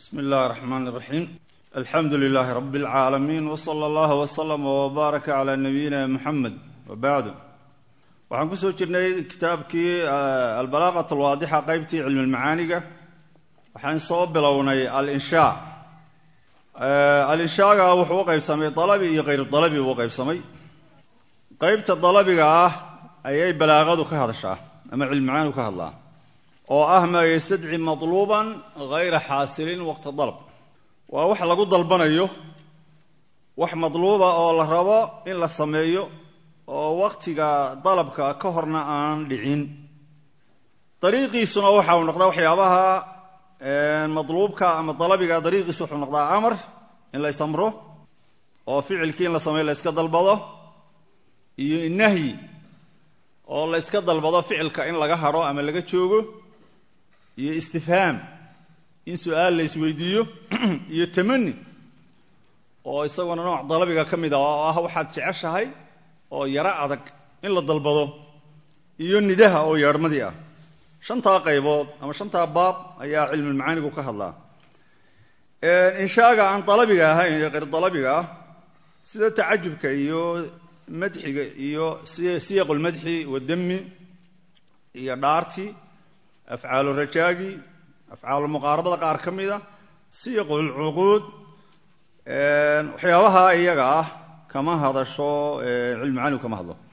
بسم الله الرحمن الرحيم الحمد لله رب العالمين وصلى الله وسلم وبارك على نبينا محمد وبعد waxaan ku soo jirnay kitaabkii al-balaaqa al-waadiha qaybtii cilmi macaaniga waxaan soo bilownay al-inshaa al-inshaaga wuxuu qaybsamay dalabi iyo qeyr dalabi uu qaybsamay qaybta dalabiga ah ayay balaaqadu ka hadashaa ama cilmi macaanigu ka hadlaa oo ah ma yastadci matluban ghayra xaasilin waqti dalab waa wax lagu dalbanayo wax matluuba oo la rabo in la sameeyo oo waqtiga dalabka ka horna aan dhicin dariiqiisuna waxa uu noqdaa waxyaabaha matluubka ama dalabiga dariiqiisu wuxuu noqdaa amar in la isamro oo ficilkii in la sameeyo la iska dalbado iyo nahyi oo la iska dalbado ficilka in laga haro ama laga joogo iyo istifhaam in su'aal la isweydiiyo iyo tamanni oo isaguna nooc dalabiga kamid ah oo ah waxaad jeceshahay oo yara adag in la dalbado iyo nidaha oo yeermadii ah shanta qaybood ama shanta baab ayaa cilmi macaanigu ka hadlaa inshaaga aan dalabiga ahayn iyo qeyr dalabiga sida taajubka iyo madxiga iyo siyaqul madxi wa dammi iyo dhaarti afcaal rajaagi afcaal muqaarabada qaar kamida siyaqul uquud waxyaabaha iyaga ah kama hadasho cilmi macaanigu kama hadlo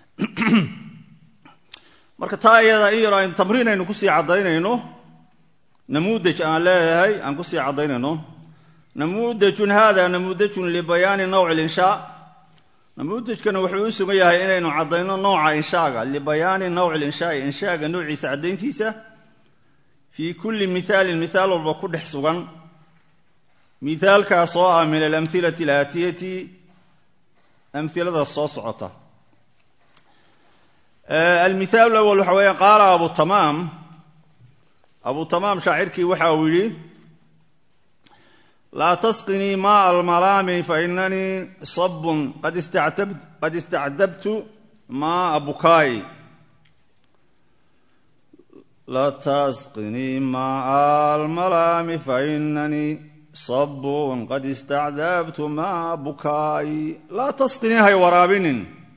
marka taa iyada in tamriin aynu ku sii cadaynayno namuudaj aan leeyahay aan ku sii cadaynayno namuudajun hada namuudajun li bayaan nawc al-inshaa namuudajkana wuxuu u sugan yahay inaynu cadayno nooca inshaaga li bayaan nawc al-inshaa inshaaga noociisa cadayntiisa fi kulli mithaal mithaal walba ku dhex sugan mithaalkaas oo ah min al-amthilati al-aatiyati amthilada soo socota المثال الأول وحويا قال أبو تمام شاعركي وحاولي لا تسقني ماء المرام فإنني صب قد استعدبت ماء بكاي لا تسقني ماء المرام فإنني صب قد استعدبت ماء بكاي لا تسقني هاي ورابن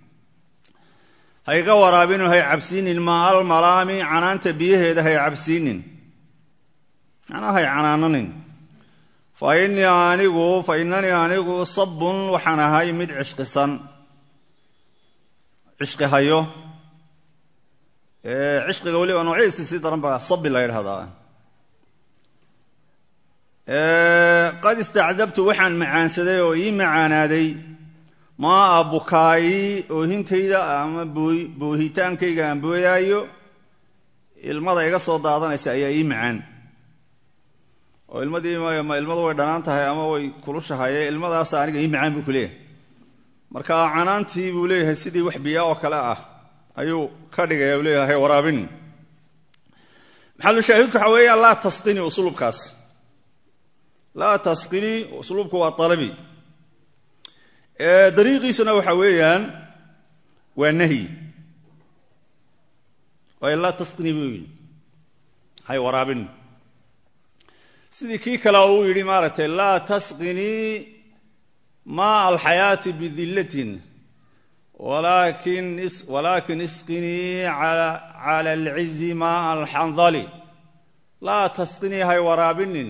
hayga waraabinu hay cabsiinin maal malaami canaanta biyaheeda hay cabsiinin ana hay canaananin fa innani anigu sabun waxaan ahay mid cishqi hayo cishqiga waliba noociisa si daran baa sabi la yidhahdaa qad istacdabtu waxaan macaansaday oo ii macaanaaday maa bukaayi oohintayda ama boohitaankayga aan booyaayo ilmada iga soo daadanaysa ayaa ii macaan oo ilmadu way dhanaan tahay ama way kulushahay ilmadaas aniga ii macaan buu ku leeyahay marka canaantii buu leeyahay sidii wax biyaa oo kale ah ayuu ka dhigaya uu leeyahay waraabin maxallu shaahidku waxa weeyaan laa tasqini uslubkaas laa tasqini uslubku waa talabi dariiqiisuna waxa weeyaan waa nahyi waa la tasqini buu yidhi hay waraabin sidii kii kale uu yidhi maaragtay laa tasqini maa alxayaati bidillatin walaakin isqinii cala alcizi maa alxandali laa tasqinii hay waraabinin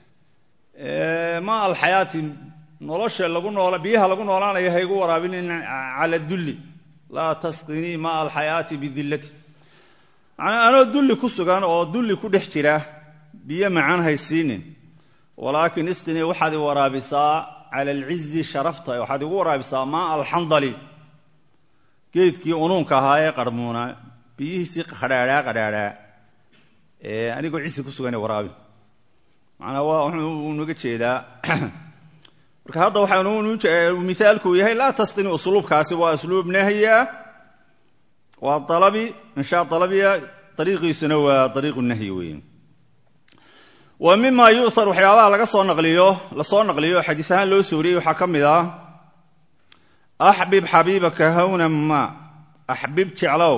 maa alxayaati nolosha biyaha lagu noolaanayo haygu waraabinin cala dulli laa tasqinii maa alxayaati bidillati macnaa anoo dulli ku sugan oo dulli ku dhex jira biyo macaan haysiinin walaakin isqinii waxaad i waraabisaa cala alcizi sharafta waxaad igu waraabisaa maa alxandali geedkii unuunka ahaa ee qarmuuna biyihiisii qadhaadhaa anigoo cizi ku sugan waraabin macnaa wuxuu naga jeedaa marka hadda waxaanu mithaalku yahay la tasqini uslubkaasi waa usluub nahya waa talabi insha talabiya tariiqiisuna waa tariiqu nahyi weyn wa mimma yu'thar waxyaabaha la soo naqliyo xadiis ahaan loo sooriyay waxa kamid ah ahbib habibaka hawna ma ahbib jeclow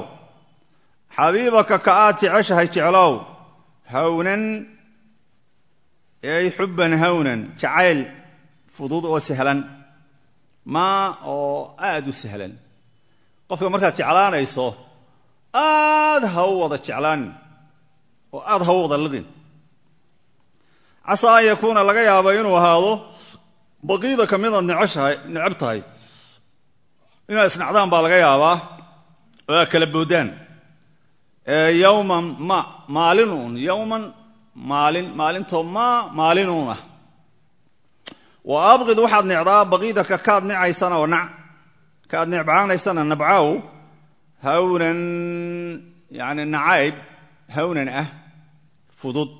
habibaka ka aad jeceshahay jeclow hawnan ay xubban hawnan jacayl fudud oo sahlan maa oo aad u sahlan qofka markaad jeclaanayso aad ha u wada jeclaan oo aad ha u wada lidin casaa an yakuuna laga yaabo inuu ahaado baqiida ka midaad necab tahay inaad isnacdaan baa laga yaabaa oo aad kala boodaan yowman maalinun yowman maalintoo maalinun ah wa abqid waxaad necdaa baqiidaka kaad necaysana oo kaad necbaanaysana nabcaw hawnan yani nacayb hawnan ah fudud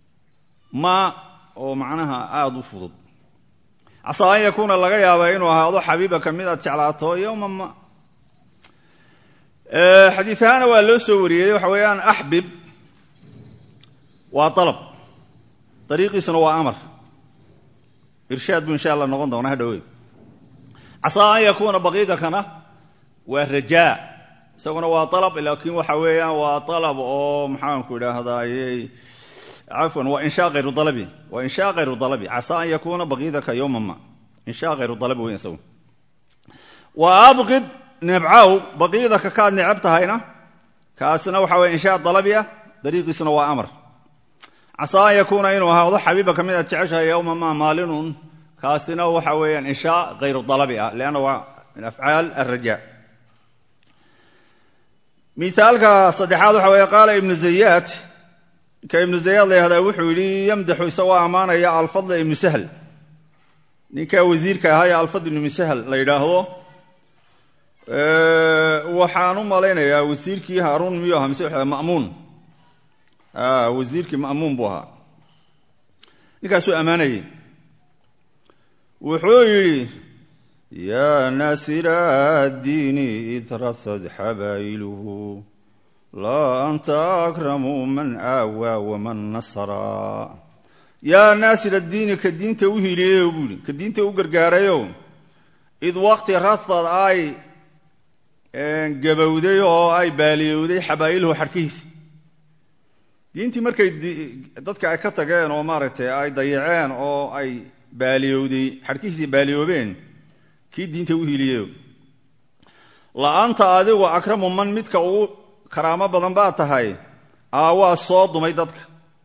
oo macnaha aada u fudud casaa an yakuuna laga yaaba inuu ahaado xabiibaka mid aad jeclaato yowman ma xadiis ahaana waa loo soo wariyey waxa weeyaan axbib waa dalab dariiqiisuna waa amar irshaad buu insha allah noqon doonaa hadhowe casaa an yakuuna baqiidakana waa rajaa isaguna waa dalab laakiin waxa weeyaan waa dalab oo maxaanku idhaahdaaye cafwan waa inshaa hayru dalabi waa inshaa hayru dalabi casaa an yakuuna baqiidaka yowman ma inshaa hayru dalabi weyn isagu wa abqid nebcaw baqiidaka kaad necab tahayna kaasina waxa weye inshaa dalabi ah dariiqiisuna waa amar casaa an yakuuna inuu ahaado xabiibaka mid aad jeceshahay yowman ma maalinun kaasina waxa weeyaan inshaa hayru dalabi ah lianna waa min afcaal alraja mithaalka saddexaad waxa weeye qaala ibnu zayaad ka ibnu zayaad la yihahdaa wuxuu yidhi yamdaxu isagoo ammaanaya alfadl ibnu sahl ninkaa wasiirka ahaa ee alfadl ibnu sahl la yidhaahdo waxaan u malaynayaa wasiirkii haaruun miyuu ahaa mise ma'muun wasiirkii ma'muun buu ahaa ninkaasuu ammaanayay wuxuu yidhi yaa naasira addiini id rasad xabaa'iluhu laa anta akramu man aawaa waman nasara yaa naasir addiini ka diinta u hiliyeyo buuhi ka diinta u gargaarayo id waqti rasad ay gabowday oo ay baaliyowday xabaa'iluhu xadhkihiisa diintii markay dadka ay ka tageen oo maaragtay ay dayaceen oo ay baaliyowday xadhkihiisii baaliyoobeen kii diinta u hiliyeyo la anta adigu akramu man midka uu karaamo badan baa tahay waa soo dumay dadka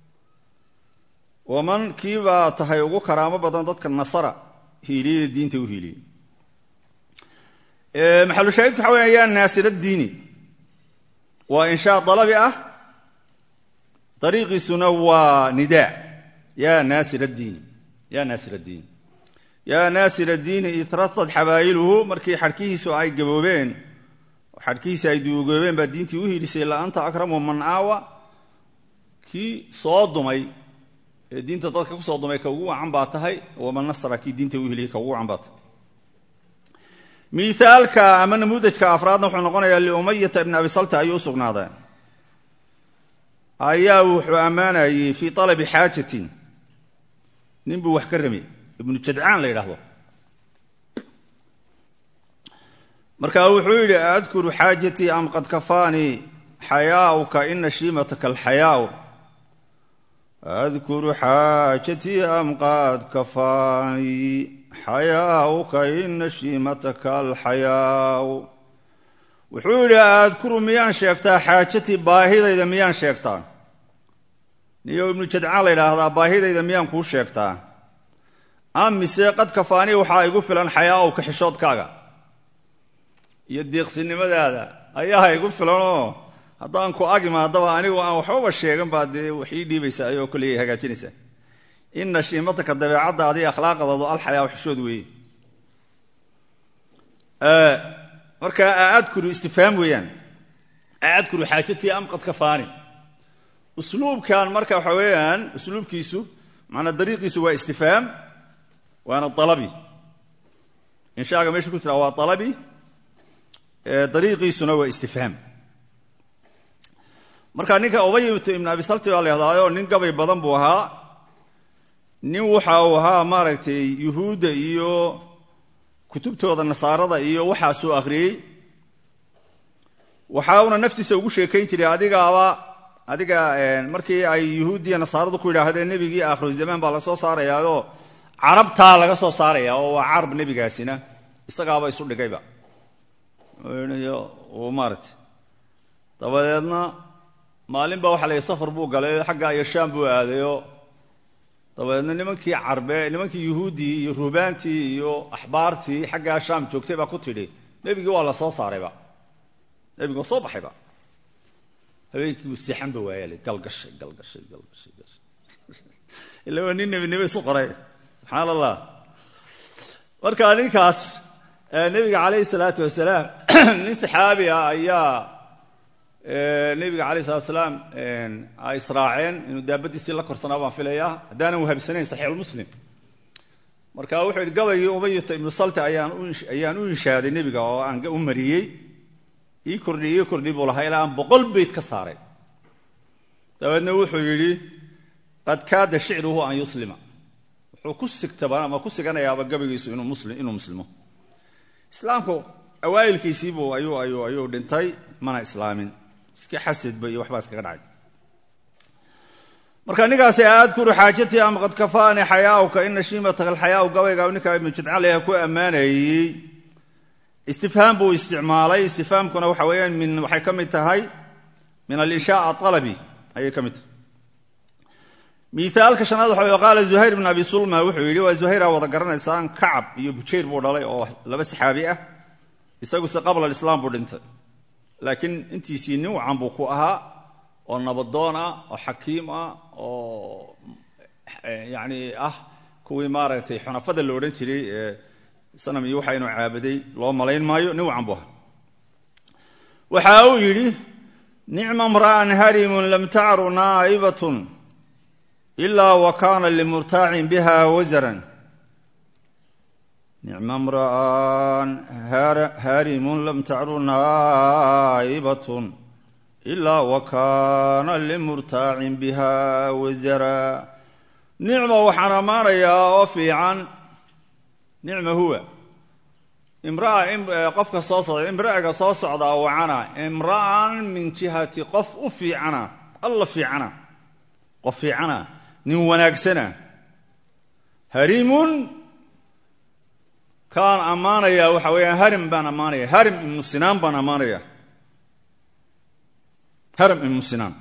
waman kii baa tahay ugu karaamo badan dadka nasara hiiliyada diinta u hiiliyey maxalushaahidku waxa weya yaa naasir addiini waa inshaa dalabi ah dariiqiisuna waa nidaa yaa naasir addiini yaa naasir addiini yaa naasir addiini idrasad xabaa'iluhu markii xadhkihiisu ay gaboobeen xadhkihiisi ay duugoobeen baa diintii u hiilisay la anta akramu man aawa kii soo dumay ee diinta dadka ku soo dumay ka ugu wacan baa tahay waman nasara kii diinta u hiliyay ka ugu wacan baa tahay mithaalka ama namuudajka afraadna wuxuu noqonayaa liumayata ibn abi salta ayuu u sugnaaday ayaa wuxuu ammaanayey fii talabi xaajatin nin buu wax ka ramay ibnu jadcaan la yidhaahdo markaa wuxuu yidhi adkuru xaajatii am qad kafaanii xayaauka ina shiimataka alxayaau adkuru xaajatii am qad kafaanii xayaauka ina shiimataka alxayaau wuxuu yidhi adkuru miyaan sheegtaa xaajatii baahidayda miyaan sheegtaa niyo ibnu jadcaan la yidhaahdaa baahidayda miyaan kuu sheegtaa am mise qad kafaanii waxaa igu filan xayaauka xishoodkaaga iyo deeqsinimadaada ayaa igu filanoo haddaan ku ag imaadaba anigu aan waxbaba sheegan baa dee wax ii dhiibaysaa ayoo kolley hagaajinaysaa ina shiimataka dabeecaddaada iyo akhlaaqdaadu alxayaa xishood weeye marka aadkuru istifhaam weeyaan aadkuru xaajatii am qad kafaani usluubkan marka waxa weeyaan usluubkiisu maanaa dariiqiisu waa istifhaam waana dalabi inshaaga meesha ku jira waa dalabi dariiqiisuna waa istifhaam marka ninka ubay ibn abi salti baa la yidhahdaayo nin gabay badan buu ahaa nin waxa uu ahaa maaragtay yuhuudda iyo kutubtooda nasaarada iyo waxaa soo akhriyey waxauna naftiisa ugu sheekayn jiray adigaaba adiga markii ay yuhuudiya nasaaradu ku yidhaahdeen nebigii aakhiru zamaan baa la soo saarayaao carabtaa laga soo saaraya oo waa carab nebigaasina isagaaba isu dhigayba maaragtay dabadeedna maalin baa waxa la yidhi safar buu galay xagga iyo shaam buu aadayo dabadeedna nimankii carbe nimankii yuhuuddii iyo ruhbaantii iyo axbaartii xaggaa shaam joogtay baa ku tidhi nebigii waa la soo saarayba nebigoo soo baxayba habeenkii buu seexanba waayale galgashay ila waa nin nebinimo isu qoray subxaan allah marka ninkaas nebiga calayhi salaatu wasalaam nin saxaabi ah ayaa nebiga calayhi salatu wasalaam ay israaceen inuu daabadiisii la korsanaa baan filayaa haddaanan wahabsanayn saxiixulmuslim marka wuxuu yidhi gabaygii umayata ibnu salta ayaan u inshaaday nebiga oo aan u mariyey ii kordhi buu lahaa ilaa aan 100 bayt ka saaray dabeedna wuxuu yidhi qad kaada shicruhu an yuslima wuxuu ku sigtaba ama ku siganayaaba gabaygiisu inuu muslimo islaamku awaayilkiisiibuu ayuu dhintay mana islaamin iska xasidba iyo waxbaa iskaga dhacay marka ninkaasi adkuru xaajatii ama qad kafaani xayaauka ina shiimataka alxayaau gabayga ninka ibnu jidcan leeyahay ku ammaanayey istifhaam buu isticmaalay istifhaamkuna waxa weeyaan waxay ka mid tahay min alinshaa alabi ayay ka mid tahay miaalka shanaad waxa weeye qaala zuhayr ibn abi sulma wuxuu yidhi waa zuhayra wada garanaysaan kacab iyo bujayr buu dhalay oo laba saxaabi ah isaguse qabla alislaam buu dhintay laakiin intiisii nin wacan buu ku ahaa oo nabadoon ah oo xakiim ah oo yani ah kuwii maaragtay xunafada la odhan jiray sanam iyo waxa inuu caabuday loo malayn maayo nin wacan buu ahaa waxa uu yidhi nicma mra'an harimun lam tacru naa'ibatun ilaa wa kaana limurtaacin biha wasaran nicma mra'an harimun lam tacru naa'ibatun ilaa wa kaana limurtaacin biha wasara nicma waxaan ammaanayaa oo fiican nicma huwa qofka soo socda imra'aga soo socdaa wacana imra'an min jihati qof u fiicana alla fiicana qof fiicana nin wanaagsana harimun kaan ammaanayaa waxa weeyaan harim baan ammaanaya harim ibnu sinaan baan ammaanaya harim ibnu sinaan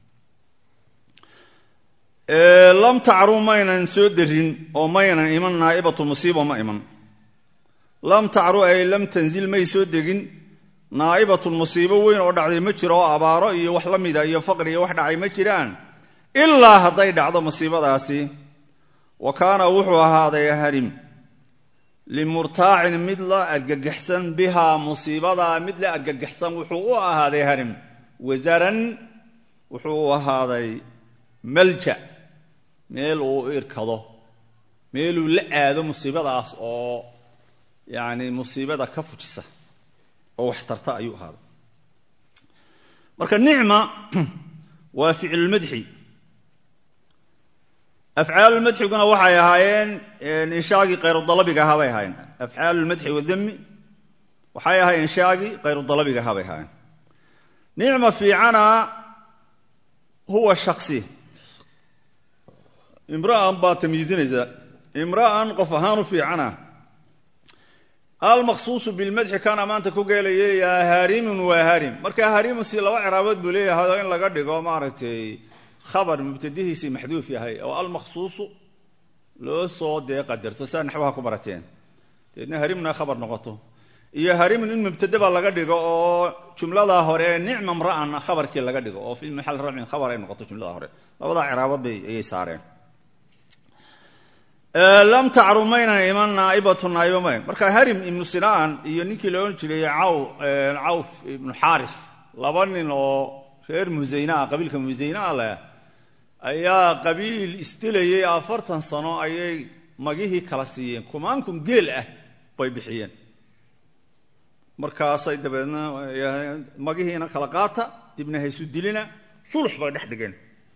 lam tacru maynan soo darin oo maynan iman naa'ibatu musiiba ma iman lam tacru ay lam tanzil may soo degin naa'ibatun musiibo weyn oo dhacday ma jiro oo abaaro iyo wax la mida iyo faqri iyo wax dhacay ma jiraan ilaa hadday dhacdo musiibadaasi wa kaana wuxuu ahaaday harim limurtaacin mid la argagaxsan bihaa musiibadaa mid la argagaxsan wuxuu u ahaaday harim wasaran wuxuu u ahaaday malja meel uu irkado meeluu la aado musiibadaas oo yani musiibada ka fujisa oo wax tarta ayuu ahaaday marka nicma waa ficlulmadxi afcaalulmadxiguna waxay ahaayeen inshaagii khayrudalabiga ahaa bay ahaayeen afcaalulmadxi wadami waxay ahaayeen inshaagii khayrudalabiga ahaa bay ahaayeen nicma fiicana huwa shaksi imra'an baa tamyiizinaysa imra'an qof ahaan u fiicana almaqsuusu bilmadxi kana maanta ku geelayeeyaa harimun waa harim marka harimun si laba ciraabood buu leeyahay oo in laga dhigo maaragtay khabar mubtadihiisii maxduuf yahay oo almaqsuusu loo soo dee qadarto saa naxwaha ku barateen deedna harimna khabar noqoto iyo harimun in mubtadaba laga dhigo oo jumladaa hore nicma mra'an khabarkii laga dhigo oo fi maxal rafcin khabar ay noqoto jumlada hore labadaa ciraabood ayay saareen lam tacru maynan iman naa'ibatu naa'iba mayn marka harim ibnu sinaan iyo ninkii la odhan jiray cawf ibnu xaaris laba nin oo reer musaynaa qabiilka musaynaa leh ayaa qabiil isdilayay 40 sano ayay magihii kala siiyeen kumaankun geel ah bay bixiyeen markaasay dabeedna magihiina kala qaata dibna haysu dilina sulx bay dhex dhigeen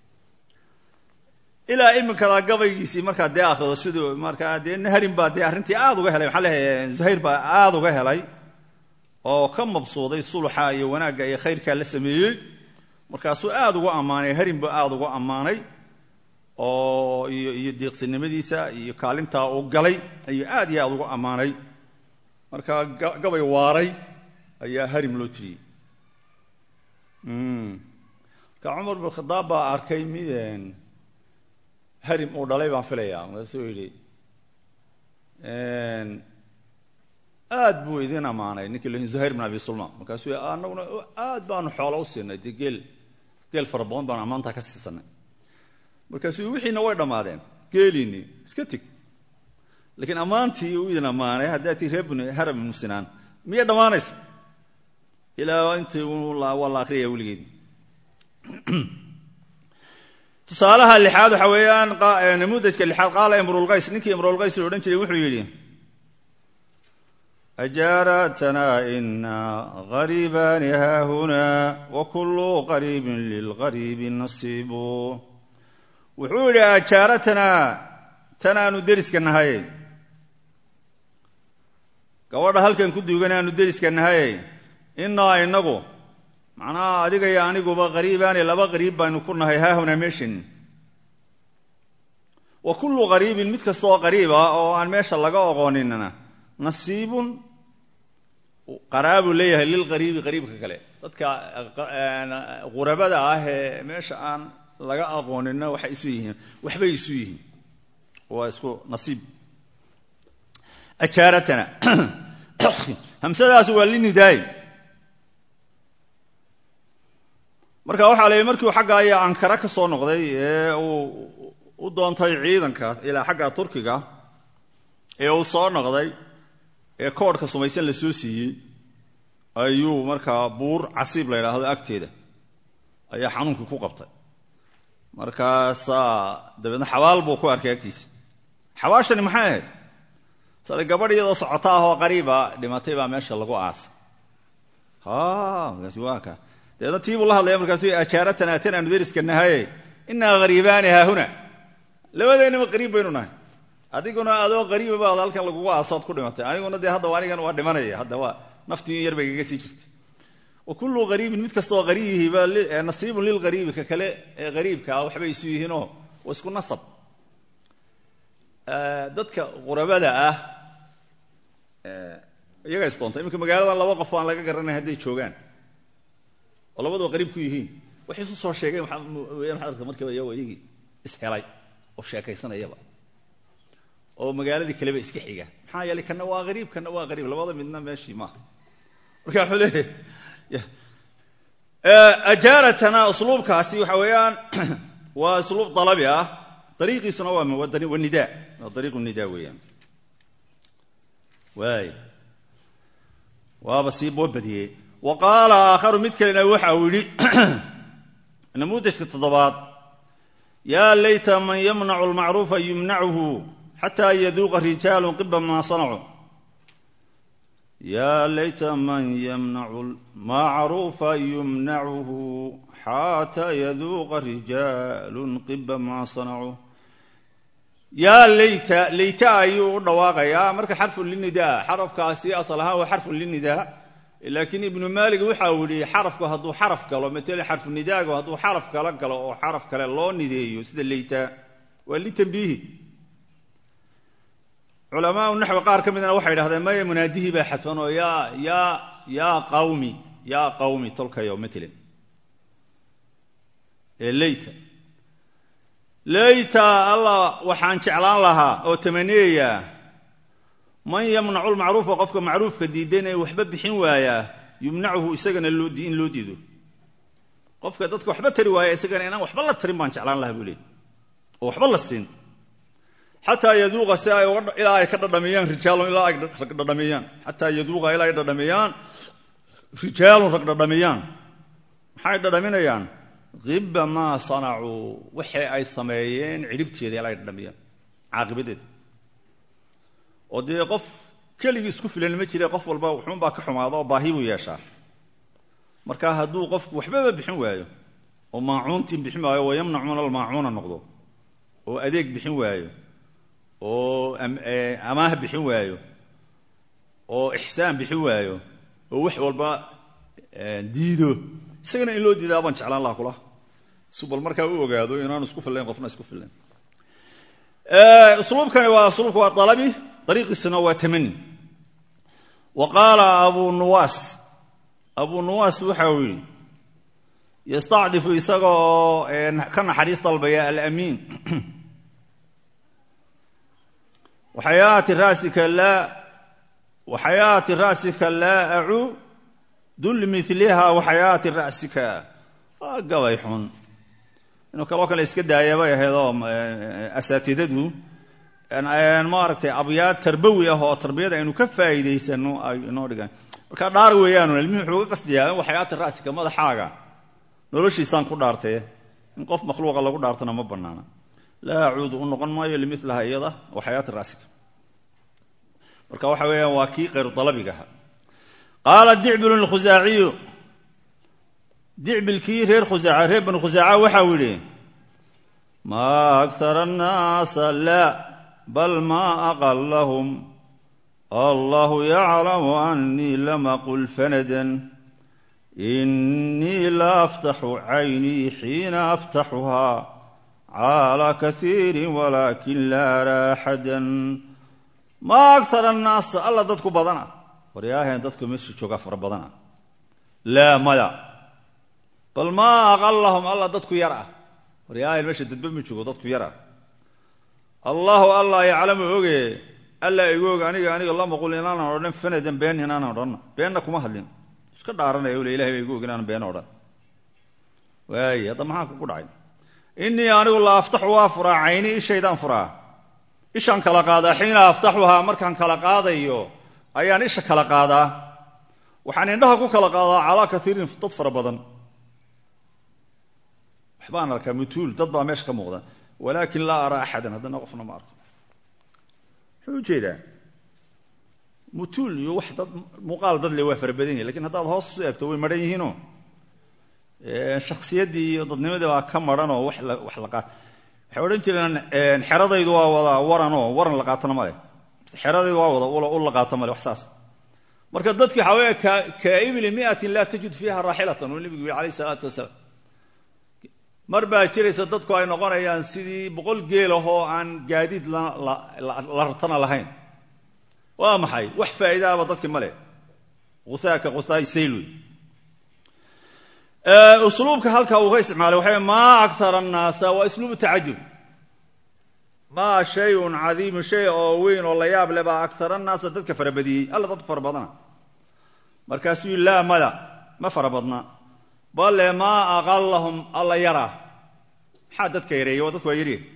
ilaa iminkada gabaygiisii markaa dee akhrido siduu markaa dee harim baa dee arrintii aad uga helay waxaa leeyahay zuhayr baa aad uga helay oo ka mabsuuday sulxa iyo wanaagga iyo khayrkaa la sameeyey markaasuu aad ugu ammaanay harimbu aad ugu ammaanay oo iyo deeqsinimadiisa iyo kaalintaa uu galay ayuu aad iyo aad ugu ammaanay marka gabay waaray ayaa harim loo tiriyey ka Umar bin Khattab baa arkay mideen harim uu dhalay baan filayaa markaasuu yidhi aad buu idin amaanay ninkii la Zuhair ibn Abi Sulma markaasuu anaguna aad baanu xoolo u siinay geel farabadan baan amaanta ka siisanay markaasuu wixiina way dhamaadeen geelini iska tig laakiin amaantii uu idin amaanay hadii reebun haram musnaan miya dhamaanaysa ilaa intii walla akhriya waligeed tusaalaha lixaad waxa weeyaan namuudajka lixaad qaala imrul qays ninkii imrul qays oo dhan jiray wuxuu yidhi أجارتنا إنا غريبان ها هنا وكل قريب للغريب نصيب وحول أجارتنا تنا ندرس كالنهاية كورد هل كان كدو يغنى ندرس كالنهاية إنا إنكو معناها أديك يعنيكو بغريبان لبا غريب بأن كنا ها هنا ميشن وكل غريب متكسوا غريبا أو أن ميشا لغا أغانيننا نصيب قراب ليه للغريب غريب كله dadka qurabada ah ee meesha aan laga aqoonina waxa isu yihiin waxbay isu yihiin waa isku nasiib ajaratana hamsadaas waa linidaay marka waxa leeyahay markii uu xagga ay Ankara ka soo noqday ee uu u doontay ciidanka ilaa xagga Turkiga ee uu soo noqday ee koodhka samaysan la soo siiyay ayuu markaa buur casiib la yiraahdo agteeda ayaa xanuunku ku qabtay markaas dabadna xawaal buu ku arkay agtiisa xawaashani maxay ahayd sida gabadh iyadoo socota ah oo qariiba dhimatay baa meesha lagu aasay markaas waa ka dabadna tiibu la hadlay markaas ajaaratana tan aanu deriska nahay inna gariibaan ha huna labadeena qariib baynu nahay adiguna adoo qariib baad halkan lagu aasaad ku dhimatay aniguna hadda waanigan waa dhimanaya hadda waa naftii yar bay iga sii jirtay وكل غريب mid kasto qariibi ba nasiib lil qariib ka kale ee qariibka waxbay isu yihiin oo isku nasab dadka qurabada ah iyaga istoonta imika magaalada laba qof aan laga garanay haday joogan oo labadoo qariib ku yihiin wax isu soo sheegay maxaa markii iyaga iyagii ishelay oo sheekaysanayaba oo magaaladii kale ba iska xiga maxaa yeelay kana waa qariib labada midna meeshii ma marka xulay أجارتنا أسلوب كاسي وحويان وأسلوب طلبي طريقي سنوى والنداء طريق النداء ويان واي وابسيب وبديه وقال آخر متكلنا وحاولي نموذج التضباط يا ليت من يمنع المعروف يمنعه حتى يذوق الرجال قبا ما صنعوا يا ليت من يمنع المعروف يمنعه حتى يذوق الرجال قبا ما صنعوا يا ليت أيو دواقيا مرك حرف للنداء حرف كاسي أصلها وحرف للنداء لكن ابن مالك وحاولي حرف كهدو حرف كلو مثل حرف النداء وهدو حرف كلا أو حرف كلا لون نداء يسد ليت واللي تنبيه علماء النحو قار كمدنا waxay dhahdeen ma munaadihi ba xadfan oo ya qawmi tolka yow mithlan layta allah waxaan jeclaan lahaa oo tamaniya man yamna'u al-ma'ruf qofka ma'rufka diidanay waxba bixin waaya yumnahu isagana loo diido qofka dadka waxba tari waaya isagana inaan waxba la tarin baan jeclaan lahaa buu leeyahay oo waxba la siin حتى يذوق ساي إلى أي كدميان رجال إلى أي كدميان حتى يذوق إلى أي كدميان رجال كدميان حي كدميان غب ما صنعوا وحي أي سمايين عربت يدي على كدميان عاقبته ودي قف كل يسكف للمتي قف والبا وحوم باكحهم هذا باهيو ياشا مركا هدو قف وحبه بحين وايو وماعونتين بحين وايو ويمنع من الماعون النقض وأديك بحين وايو oo amaah bixin waayo oo ihsaan bixin waayo oo wax walba diido isagana in loo diidaa baan jeclaan lahaa kula subal markaa u ogaado inaanu isku fillayn qofna isku fillayn usluubkani waa usluubka waa dalabi dariiqiisana waa tamani wa qaala abu nuwaas waxa uu yidhi yastacdifu isaga oo ka naxariis dalbaya alamiin waxayaati raasika laa acuudu limiliha waxayaati ra'sika waa gabay xun inuu kaloo kale iska daaya bay ahaydoo asaatidadu maaragtay abyaad tarbawi ah oo tarbiyada aynu ka faa'iidaysano ay inoo dhigaan marka dhaar weeyaan ilmuhu wuxuu uga qasdiyaa in waxyaata raasika madaxaaga noloshiisaan ku dhaartay in qof makhluuqa lagu dhaartana ma banaana laa acuudu u noqon maayo limiliha iyada waxyaata raasika marka waxa weeyaan waa kii qayru dalabiga ahaa qaala dicbil alkhusaaciyu dicbilkii reer banu khusaaca waxau yidhi maa akara annaasa laa bal maa aqallahum allahu yaclamu annii lam aqul fanadan innii la aftaxu caynii xiina aftaxuhaa caala kaiirin walaakin laa araa axadan maa akara annaasa alla dadku badana waryaaheen dadku meesha joogaa fara badana laa maya bal maa aqallahum alla dadku yar ah waryaaheen meesha dadba ma joogo dadku yar ah allahu allah yaclamu oge alla igu og aniga lama qul inaanan odhan fanadan been inaanan odhanna beenna kuma hadlin iska dhaaranaya ule ilahay ba igu og inaanan been odhan waaye hadda maxaa kugu dhacay innii anigu la aftaxu waa furaa cayni ishaydaan furaa ishaan kala qaadaa xiina aftaxuhaa markaan kala qaadayo ayaan isha kala qaadaa waxaan indhaha ku kala qaadaa calaa kaiirin dad fara badan waxbaan arkaa mutuul dad baa meesha ka muuqda walaakin laa araa axadan haddana qofna ma arko muxuu ujeedaa mutuul iyo wax dad muuqaal dad le waa fara badan yahi lakin haddaad hoos u eegto way maran yihiinoo shaksiyaddii iyo dadnimadii baa ka maranoo wax la qaat waxay odhan jireen xeradaydu waa wada waranoo waran la qaatana male xeradaydu waa wada ul la qaato male wax saas marka dadki waxaa weeye kaibli miatin laa tajid fiiha raaxilatan uu nebigu yiri alayh isalaatu wasalaam mar baa jiraysa dadku ay noqonayaan sidii 100 geel ahoo aan gaadiid la ratana lahayn waa maxay wax faa'iidaaba dadki male qusaaka qusaay saylu usluubka halka uu ka isticmaalay waxa maa akthara an-naasa wa usluubu ta'ajjub ma shay'un 'azim shay oo weyn oo la yaab leh ba akthara an-naasa dadka farabadiyay alla dad farabadana markaasuu la mala ma farabadna bal ma aqallahum alla yara xadadka yareeyo dadku ay yiri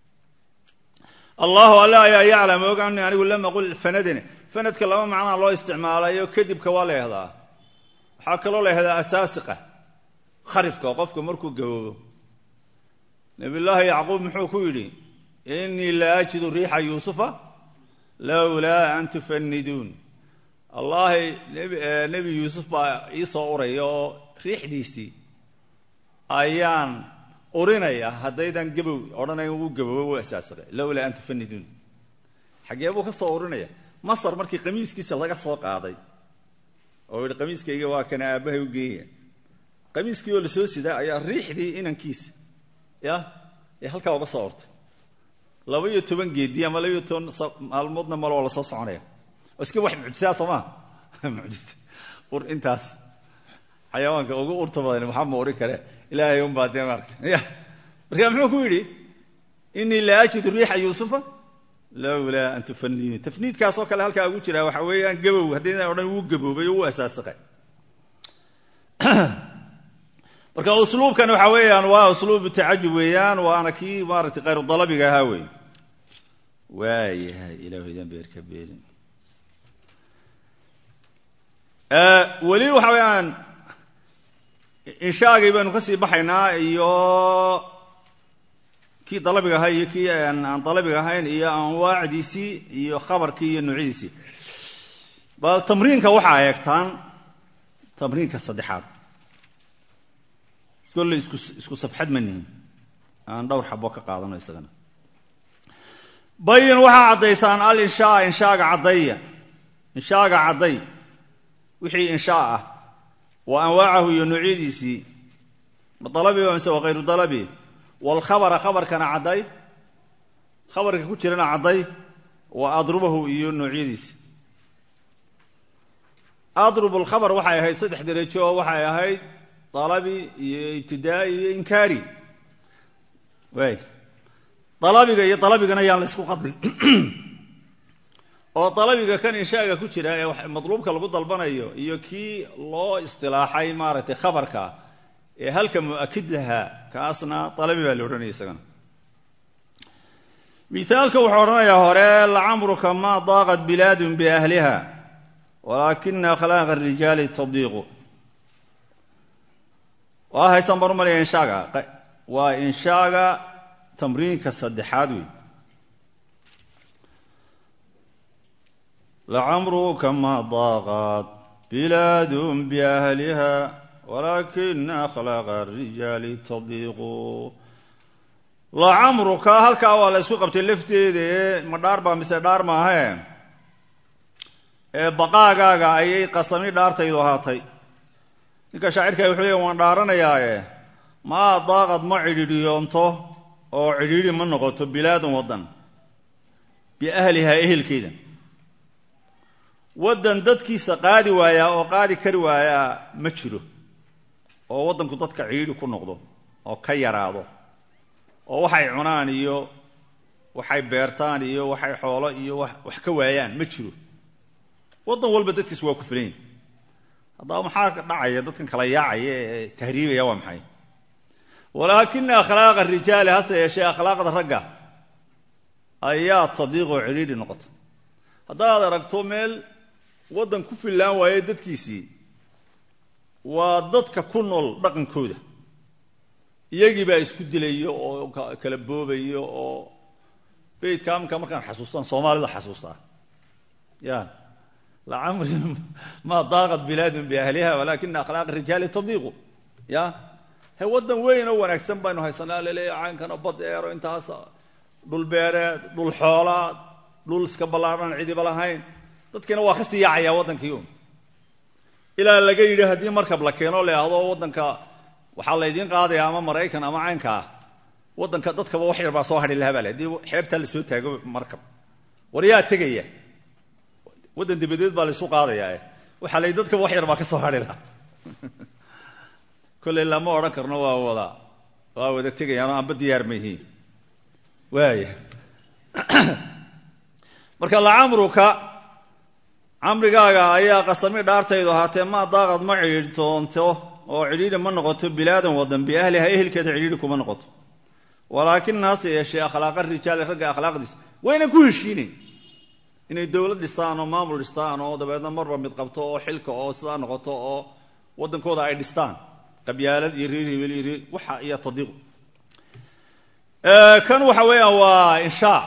الله لا يعلم وقعني أنا أقول لما أقول فندك لما معنا الله استعماله يكذب كواله هذا حكى الله هذا أساسقه خرفك وقفك مركو جوه نبي الله يعقوب محوكيلي إني لا أجد ريح يوسف لولا أن تفندون الله نبي يوسف يصوري ريح ديسي أيام أورينايا هدايدان جبو أورينايا وجبو وأساسه لولا أن تفندون حجابه كسر أورينايا مصر مركي قميص كيس الله كسر قاضي أو القميص كي جوا كان أبيه وجيه قميص كيو لسوسي ده يا الريح دي إن كيس يا هالكا وبصورت لو يتبن جدي أما لو يتون المضنا مال ولا صص عنيه بس كي واحد معجزة صما معجزة أور إنتاس حيوان كأوجو أرتبط محمد أوريكله إلى يوم بعد ما عرفت يا رجع محمد كويلي إني لا أجد الريح يوسف لولا أن تفندي تفنيد كاسوك على هالكا أقول كذا وحويان جبوا هدينا ولا وجبوا بيو أساسه marka usluubkan waxa weeyaan waa usluub ta'ajjub weeyaan waana kii maartay qeyr dalabiga haaway waayahay ilaahay dambeerka beelin wali waxa weeyaan inshaagay baanu ka sii baxaynaa iyo kii dalabiga ahay iyo kii aan dalabiga ahayn iyo anwaacdiisi iyo khabarkii iyo nuuciisi bal tamriinka waxa ay eegtaan tamriinka saddexaad كل اسكو صفحة منهم أنا دور حبوك قاضنا يسجنا بين وحى عضيسان قال إنشاء عضية إنشاء عضي وحي إنشاء وأنواعه ينوعيديسي بطلبي ومسوى غير طلبي والخبر خبر كان عضي خبر كوتشرنا عضي وأضربه ينوعيديسي أضرب الخبر وحي هاي صدح دريتشو وحي هاي طلبي ابتدائي إنكاري واي طلبي أنا يان لسكو قبل oo talabiga kan inshaaga ku jira ee wax madluubka lagu dalbanayo iyo kii loo istilaaxay maaragtay khabarka ee halka mu'akid laha kaasna talabi baa la oranayay isagana misaalka wuxuu oranayaa hore la'amruka ma daaqat biladun bi ahliha walakin akhlaq ar-rijali tadiqu wa haysan barmale inshaaga waa inshaaga tamriinka saddexaad weey لعمرك ما ضاقت بلاد بأهلها ولكن أخلاق الرجال تضيق لعمرك هل كأول أسوق بتلفتي دي مدار بمسا دار ما هي بقاقا أي قسمي دار تيدو هاتي نكا شاعر كيوحلي وندارنا يا ما ضاقت ما عديدي يومتو أو عديدي من نغطو بلاد وطن بأهلها إهل كيدا waddan dadkiisa qaadi waaya oo qaadi kari waaya ma jiro oo waddanku dadka ciidu ku noqdo oo ka yaraado oo waxay cunaan iyo waxay beertaan iyo waxay xoolo iyo wax ka waayaan ma jiro waddan walba dadkiisa waa ku filan haddaba maxaa ka dhacaya dadkan kala yaacaya ee tahriibaya waa maxay walaakin akhlaaq ar-rijaal hasa yeeshay akhlaaqda ragga ayaa tadiiqo ciriiri noqota haddaad aragto meel waddan ku filaan waaye dadkiisii waa dadka ku nool dhaqankooda iyagii baa isku dilayo oo kala boobayo oo beedka markaan xasuustaan Soomaalida xasuustaa ya la'amri ma daaqat biladun bi ahliha walakin akhlaaq ar-rijali tadiqu ya hay waddan weyn oo wanaagsan baynu haysanaa leeyahay caankana bad eero intaas dhul beereed dhul xoolaad dhul iska balaaran cidiba lahayn dadkina waa ka sii yaacaya waddankiiyo ilaa laga yiri hadii markab la keeno leeyahdo waddanka waxa la idin qaadaya ama Mareykan ama caanka waddanka dadka wax yar baa soo hadhi lahaaba hadii xeebta la soo taago markab wariyaa tagaya waddan dibadeed baa la soo qaadaya waxa la dadka wax yar baa ka soo hadhi lahaa kulli lama oran karno waa wada tagayaan aan badiyaar meehiin waay marka la'amruka amrigaaga ayaa qasami dhaartaydu haatee ma daaqad ma ciidtoonto oo ciidina ma noqoto bilaadan wadan bi ahliha ehelkeeda ciidina kuma noqoto walaakin naas yeeshay akhlaaq ar-rijaal ragga akhlaaqdiis wayna ku heshiineen inay dawlad dhistaan oo maamul dhistaan oo dabeedna marba mid qabto oo xilka oo sida noqoto oo wadankooda ay dhistaan qabyaalad iyo reer waxa iyo tadiiq kan waxa weeyaan waa inshaa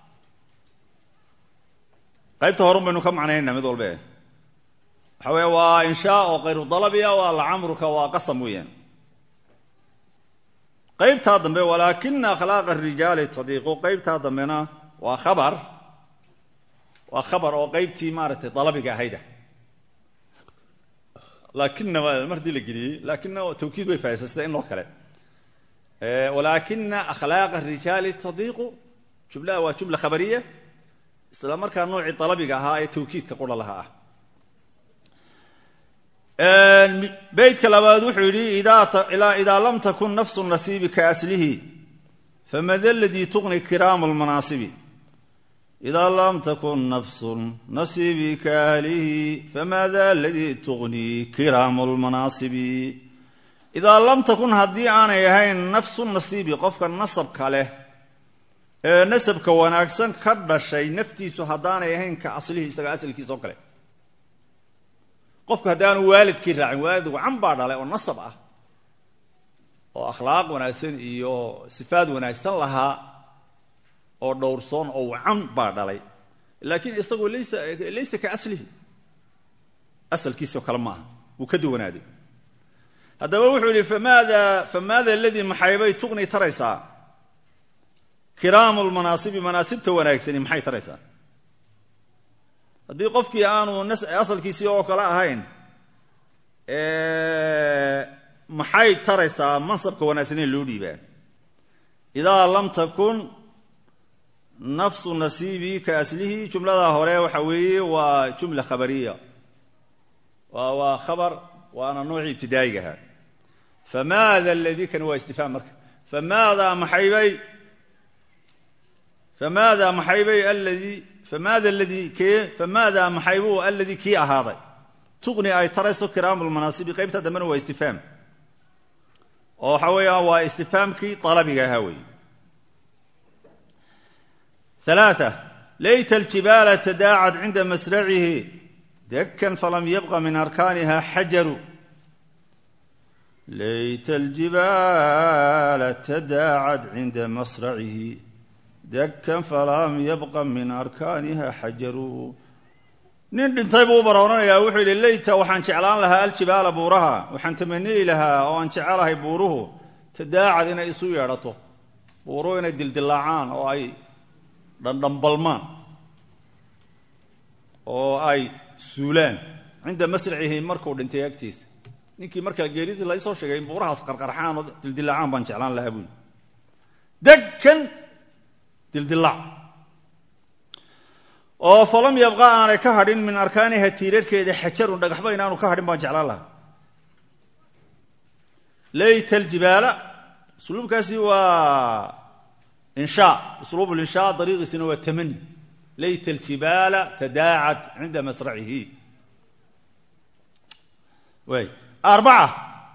qaybta hore baynu ka macnaynaa mid walba waxa weeye waa inshaa oo qayr dalabiya waa la'amruka waa qasam weeyaan qaybta dambe walaakin akhlaaq ar-rijaal tadiqu qaybta dambena waa khabar oo qaybtii maartay dalabiga ahayda laakin mardi la giliyay laakin tawkiid way faayisay in loo kale ولكن أخلاق الرجال تضيق جملة وجملة خبرية إسلام مركا نوع طلبي هاي توكيد كقول لها بيت كلمات وحوري إذا لم تكن نفس النصيب كأصله فماذا الذي تغني كرام المناصب إذا لم تكن نفس النصيب كأهله فماذا الذي تغني كرام المناصب إذا لم تكن هدي أنا يهين نفس النصيب قفك النصب كله نسب كوناكسن كرد شيء نفتي سهدان يهين كأصله أصل كي سوكله قفك هدان والد كراع والد وعم بعض عليه والنصب وأخلاق وناكسن إيو صفات وناكسن لها أو دورسون أو عم بعض عليه لكن يستقول ليس كأصله أصل كي سوكله معه وكدو ونادي هذا وحولي فماذا الذي محايبي تغني تريسا كرام المناصب مناسبته وناكسن محاي تريسا هذه قفكي آنو أصل كيسي أو كلا هين maxay taraysaa mansabka wanaagsan in loo dhiibaa idaa lam takun nafsu nasiibi ka aslihi jumlada hore waxa weeye waa jumla khabariya waa khabar waana noocii ibtidaa'iga ahaa famaada alladii kan waa istifhaam marka famaada maxaybuu alladii kii ahaaday tuqni ay tarayso kiraamulmanaasibi qaybta dambena waa istifhaam oo waxa weeyaan waa istifhaamkii talabiga ahaa weeye ثلاثة ليت الجبال تداعت عند مسرعه دكا فلم يبق من أركانها حجر ليت الجبال تداعت عند مسرعه دكا فلم يبق من أركانها حجر nin dhintay buu barooranaya wuxuu yiri layta waxaan jeclaan lahaa aljibaala buuraha waxaan tamaniyay lahaa oo aan jecelahay buuruhu tadaacad inay isu yeedhato buuruhu inay dildilaacaan oo ay dhandhambalmaan oo ay suulaan cinda masracihi markuu dhintay agtiisa ninkii markaa geeridii la soo sheegay in buurahaas qarqarxaan oo dildilaacaan baan jeclaan lahaa buu dagkan dildilaac oo falam yabqa aanay ka hadhin min arkaaniha tiirarkeeda xajarun dhagaxba inaanu ka hadhin baan jeclaan lahaa layta aljibaala usluubkaasi waa inshaa usluub linshaa dariiqiisina waa tamani layta aljibaala tadaacat cinda masracihi way arbaca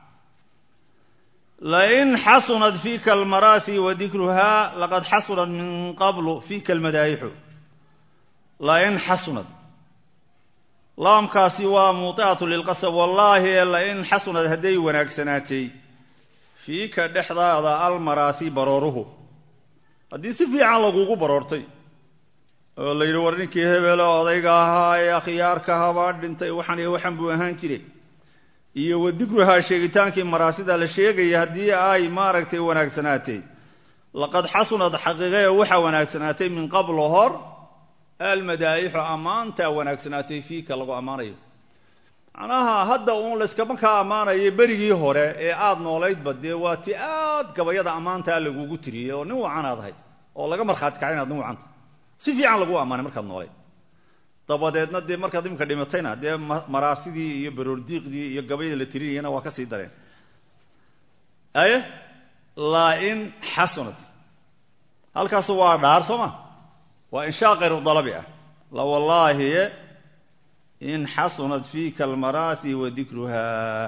lain xasunat fika almaraathi wa dikruha laqad xasunat min qablu fika almadaayixu lain xasunad laamkaasi waa muuطicatu lilqasab wallaahi lain xasunad hadday wanaagsanaatay fiika dhexdaada almaraathi barooruhu haddii si fiican lagugu baroortay oo la yidhi war ninkii hebelo odayga ahaa ee akhyaarka habaa dhintay waxan iyo waxan buu ahaan jiray iyo wadikruhaa sheegitaankii maraatida la sheegaya haddii ay maaragtay wanaagsanaatay laqad xasunad xaqiiqee waxa wanaagsanaatay min qablo hor almadaayixu ammaantaa wanaagsanaatay fiika lagu ammaanayo macnaha hadda uun layskama kaa ammaanayo berigii hore ee aad noolaydba dee waa ti aad gabayada ammaantaa lagugu tiriyey oo nin wacan aad ahayd oo laga markhaati kacay inaad nin wacanta si fiican lagu ammaanay markaad noolayd dabadeedna dee markaad iminka dhimatayna dee maraasidii iyo baroordiiqdii iyo gabayada la tirinayana waa ka sii dareen aye laain xasunad halkaasu waa dhaar soo ma waa inshaa kayru dalabi ah la wallaahi in xasunat fiika almaraathi wa dikruhaa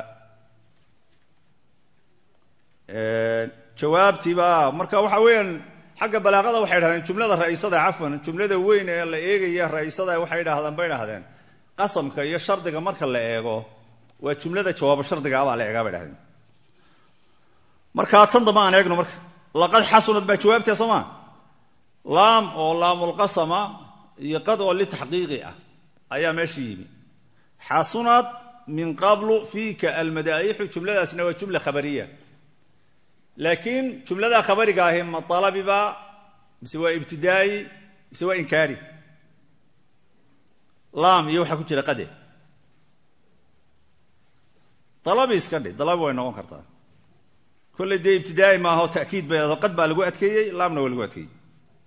jawaabtiibaa marka waxa weeyaan xagga balaaqada waxay dhahdeen jumlada ra'iisada cafwan jumlada weyn ee la eegaya ra'iisada waxay dhahdeen qasamka iyo shardiga marka la eego waa jumlada jawaab shardiga baa la eegaa bay dhahdeen marka tan dama aan eegno marka laqad xasunat baa jawaabtiisa Soomaa laam oo laamul qasama iyo qad oo li tahqiiqi ah ayaa meeshii yimi xasunat min qablu fiika almadaayih jumladaasna waa jumla khabariya laakiin jumlada khabariga ah ma talabiba mise waa ibtidaa'i mise waa inkaari laam iyo waxa ku jira qade talabi iska dhig talabi way noqon kartaa kulli day ibtidaa'i ma aha ta'kiid bay qad baa lagu adkeeyay laamna waa lagu adkeeyay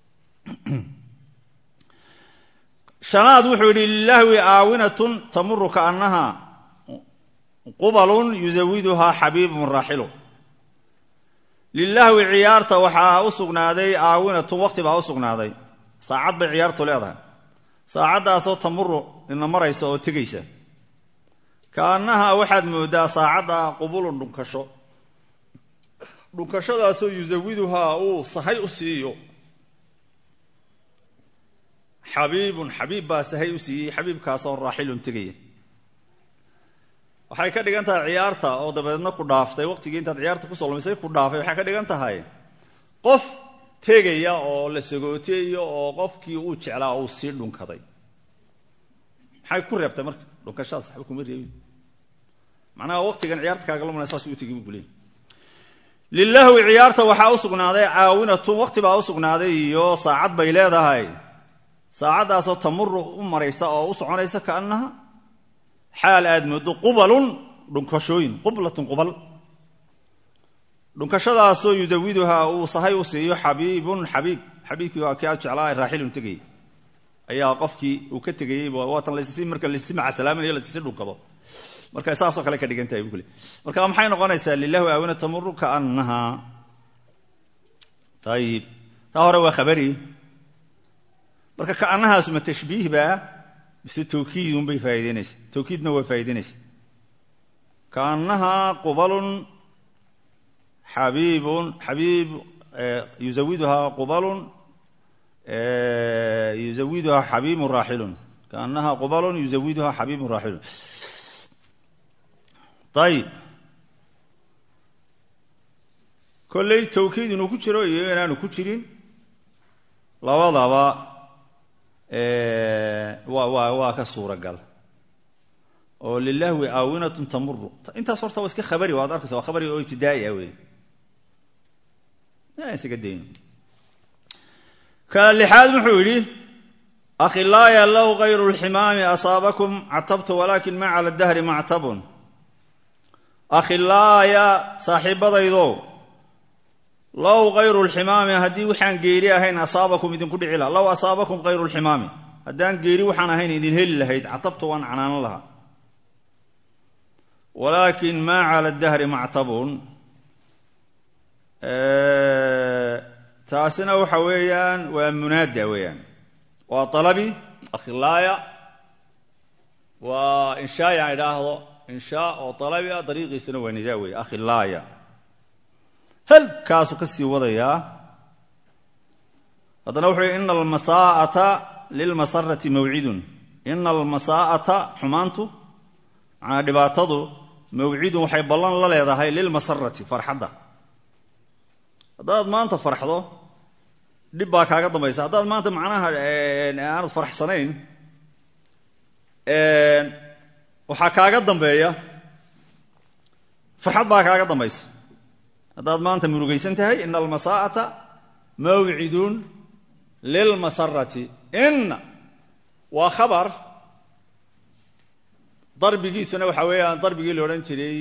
shanaad wuxuu yidhi lilahwi aawinatun tamuru kaannaha qubalun yuzawiduhaa xabiibun raaxilu lilahwi ciyaarta waxaa u sugnaaday aawinatun waqti baa u sugnaaday saacad bay ciyaartu leedahay saacaddaasoo tamuru ina maraysa oo tegaysa kaannaha waxaad moodaa saacadda qubulun dhunkashadaasoo yuzawiduhaa uu sahay u siiyo xabiibun xabiib baa sahay u siiyey xabiibkaasoo raaxilun tegaya waxay ka dhigan tahay ciyaarta oo dabeedna ku dhaaftay waqtigii intaad ciyaarta kusoo lumisay ku dhaafay waxay ka dhigan tahay qof tegaya oo la sagooteeyo oo qofkii uu jeclaa uu sii dhunkaday maxay ku reebtay marka dhunkashadaas waxba kuma reebin macnaha waqtigan ciyaarta kaaga luminay saas u tegi buu leeyahay lilahwi ciyaarta waxaa u sugnaaday caawinatun waqti baa u sugnaaday iyo saacad bay leedahay saacaddaasoo tamuru u maraysa oo u soconaysa kaannaha xaal aad moodo qubalun dhunkashooyin qublatun qubal dhunkashadaasoo yudawiduhaa uu sahay u siiyo xabiibkii waa kii aad jeclaa raaxilun tegayey ayaa qofkii uu ka tegayey waatan marka lasisi maca salaaminayo lasisi dhunkado marka saasoo kale ka dhigan tahay buu kule marka maxay noqonaysaa lilahu aawina tamuru kaannaha ayib taa hore waa khabari marka kaannahaas ma tashbiih baa bise tawkiidun bay faa'iideynaysa tawkiidna waa faa'iideynaysa kaannaha qubalun xabiib yuzawiduhaa qubalun yuzawiduhaa xabiibun raaxilun kaannaha qubalun yuzawiduhaa xabiibun raaxilun ayib kolley tawkiid inuu ku jiro iyo inaanu ku jirin labadaba waa ka suuragal oo lilahwi aawinatun tamuru intaas horta waa iska khabari waad arkaysa waa khabari oo ibtidaa'i ah wey isaga dayn ka lixaad wuxuu yidhi akhilaaya low gayru lximaami asaabakum catabtu walaakin ma cala dahri mactabun akhilaaya saaxiibadaydo low gayru lximaami haddii waxaan geeri ahayn asaabakum idinku dhici laha low asaabakum gayru lximaami haddaan geeri waxaan ahayn idin heli lahayd catabtu waan canaanan lahaa walaakin maa cala dahri mactabun taasina waxa weeyaan waa munaada weeyaan waa talabi akhilaaya waa inshaa yaan idhaahdo inshaa oo talabi ah dariiqiisana waa nidaa weeye akhilaaya halkaasuu ka sii wadayaa haddana wuxuu yihi ina almasaa'ata lilmasarati mawcidun ina almasaa'ata xumaantu macnaa dhibaatadu mawcidun waxay ballan la leedahay lilmasarati farxadda haddaad maanta farxdo dhib baa kaaga dambaysa haddaad maanta macnaha aanad faraxsanayn waxaa kaaga dambeeya farxad baa kaaga dambaysa haddaad maanta murugaysan tahay ina almasaa'ata mawcidun lilmasarati ina waa khabar darbigiisuna waxa weeyaan darbigii la odhan jiray